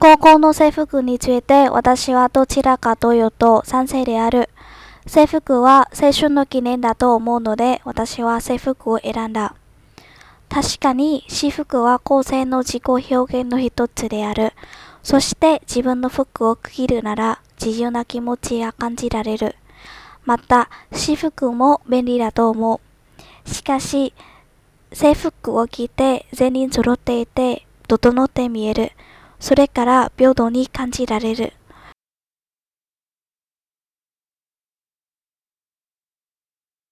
高校の制服について私はどちらかというと賛成である。制服は青春の記念だと思うので私は制服を選んだ。確かに私服は個性の自己表現の一つである。そして自分の服を着るなら自由な気持ちが感じられる。また私服も便利だと思う。しかし制服を着て全員揃っていて整って見える。それから平等に感じられる。